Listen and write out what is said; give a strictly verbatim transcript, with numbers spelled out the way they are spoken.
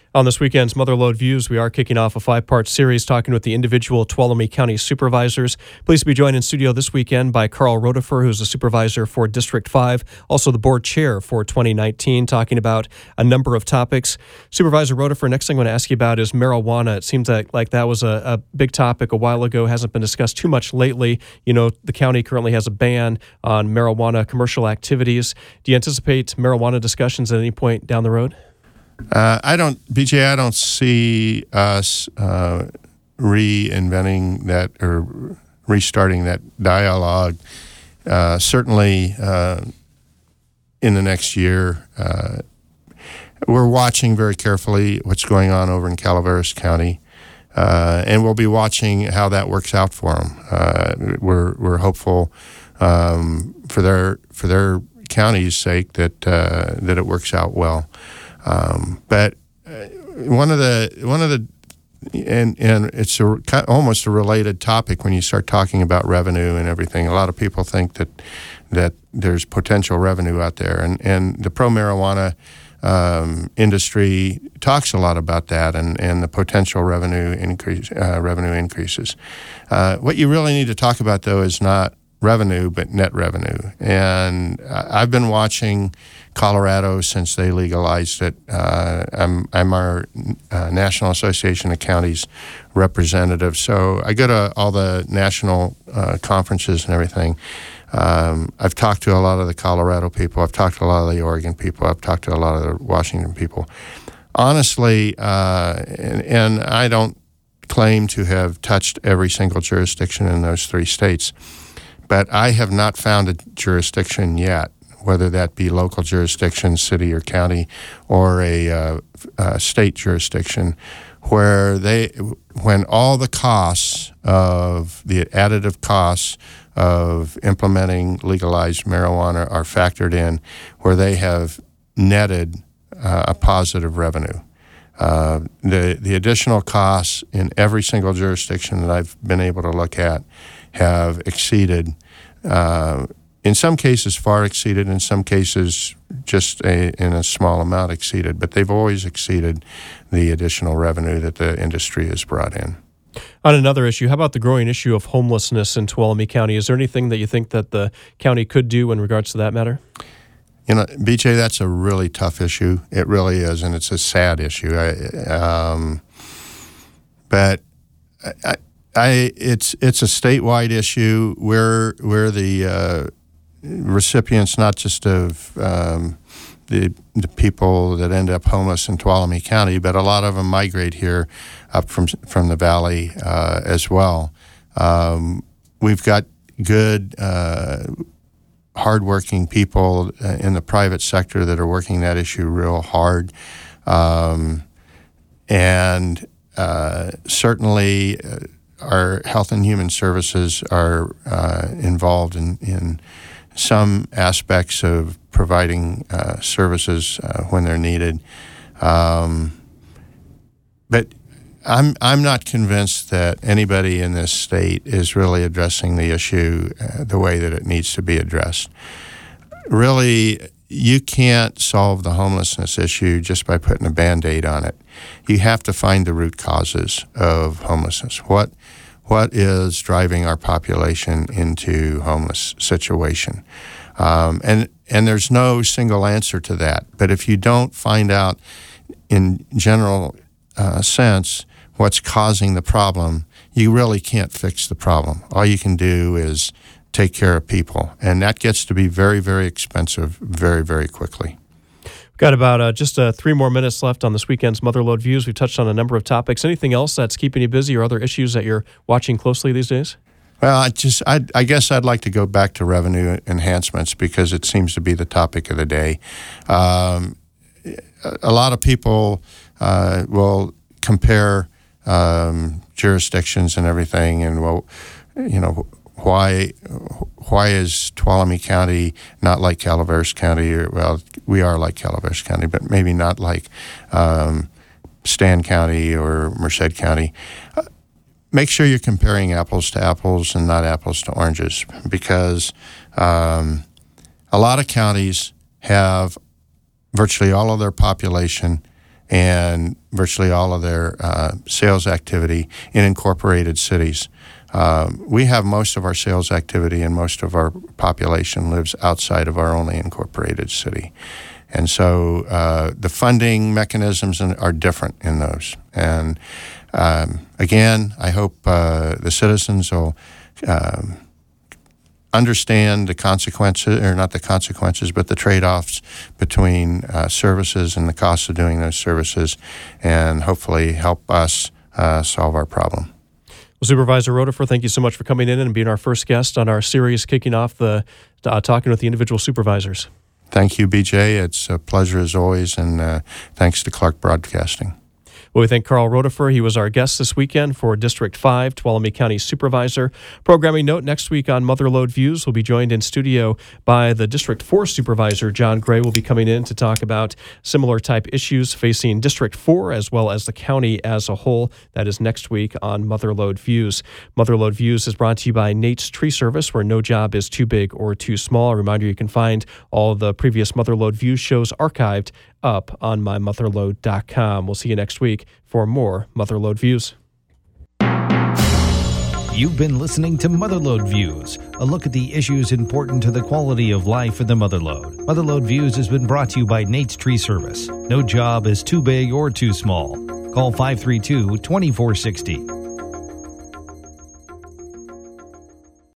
On this weekend's Motherlode Views, we are kicking off a five-part series talking with the individual Tuolumne County supervisors. Pleased to be joined in studio this weekend by Carl Rodefer, who's the supervisor for District five, also the board chair for twenty nineteen, talking about a number of topics. Supervisor Rodefer, next thing I want to ask you about is marijuana. It seems that, like that was a, a big topic a while ago, hasn't been discussed too much lately. You know, the county currently has a ban on marijuana commercial activities. Do you anticipate marijuana discussions at any point down the road? Uh, I don't, B J, I don't see us uh, reinventing that or restarting that dialogue. Uh, certainly uh, in the next year. Uh, we're watching very carefully what's going on over in Calaveras County, uh, and we'll be watching how that works out for them. Uh, we're we're hopeful um, for their for their county's sake that uh, that it works out well. Um, but uh, one of the one of the and and it's a, almost a related topic when you start talking about revenue and everything. A lot of people think that that there's potential revenue out there, and and the pro marijuana um, industry talks a lot about that and, and the potential revenue increase uh, revenue increases. Uh, what you really need to talk about though is not revenue, but net revenue. And I've been watching Colorado since they legalized it. Uh, I'm, I'm our uh, National Association of Counties representative, so I go to all the national uh, conferences and everything. Um, I've talked to a lot of the Colorado people. I've talked to a lot of the Oregon people. I've talked to a lot of the Washington people. Honestly, uh, and, and I don't claim to have touched every single jurisdiction in those three states, but I have not found a jurisdiction yet, whether that be local jurisdiction, city or county, or a, uh, a state jurisdiction, where they, when all the costs of the additive costs of implementing legalized marijuana are factored in, where they have netted uh, a positive revenue. Uh, the the additional costs in every single jurisdiction that I've been able to look at have exceeded, uh, in some cases far exceeded, in some cases just a, in a small amount exceeded, but they've always exceeded the additional revenue that the industry has brought in. On another issue, how about the growing issue of homelessness in Tuolumne County? Is there anything that you think that the county could do in regards to that matter? You know, B J, that's a really tough issue. It really is, and it's a sad issue. I, um, but I, I, it's it's a statewide issue. We're we're the uh, recipients not just of um, the the people that end up homeless in Tuolumne County, but a lot of them migrate here up from from the valley uh, as well. Um, we've got good, uh, hardworking people in the private sector that are working that issue real hard, um, and uh, certainly. Uh, Our Health and Human Services are uh, involved in, in some aspects of providing uh, services uh, when they're needed. Um, but I'm I'm not convinced that anybody in this state is really addressing the issue uh, the way that it needs to be addressed. Really, you can't solve the homelessness issue just by putting a Band-Aid on it. You have to find the root causes of homelessness. What what is driving our population into homeless situation? Um, and and there's no single answer to that. But if you don't find out in general uh, sense what's causing the problem, you really can't fix the problem. All you can do is take care of people, and that gets to be very, very expensive very, very quickly. We've got about uh, just uh, three more minutes left on this weekend's Motherlode Views. We've touched on a number of topics. Anything else that's keeping you busy or other issues that you're watching closely these days? Well, I just, I, I guess I'd like to go back to revenue enhancements because it seems to be the topic of the day. Um, a lot of people uh, will compare um, jurisdictions and everything, and well, you know, why why is Tuolumne County not like Calaveras County? Or, well, we are like Calaveras County, but maybe not like um, Stan County or Merced County. Uh, make sure you're comparing apples to apples and not apples to oranges, because um, a lot of counties have virtually all of their population and virtually all of their uh, sales activity in incorporated cities. Um, we have most of our sales activity and most of our population lives outside of our only incorporated city. And so uh, the funding mechanisms are different in those. And um, again, I hope uh, the citizens will um, understand the consequences, or not the consequences, but the trade-offs between uh, services and the cost of doing those services, and hopefully help us uh, solve our problem. Well, Supervisor Rotifer, thank you so much for coming in and being our first guest on our series kicking off the uh, Talking with the Individual Supervisors. Thank you, B J. It's a pleasure as always, and uh, thanks to Clark Broadcasting. Well, we thank Carl Rotifer. He was our guest this weekend for District five, Tuolumne County Supervisor. Programming note, next week on Motherlode Views, we'll be joined in studio by the District four Supervisor. John Gray will be coming in to talk about similar type issues facing District four as well as the county as a whole. That is next week on Motherlode Views. Motherlode Views is brought to you by Nate's Tree Service, where no job is too big or too small. A reminder, you can find all of the previous Motherlode Views shows archived up on my motherlode dot com. We'll see you next week for more Motherlode Views. You've been listening to Motherlode Views, a look at the issues important to the quality of life in the Motherlode. Motherlode Views has been brought to you by Nate's Tree Service. No job is too big or too small. Call five three two, two four six zero.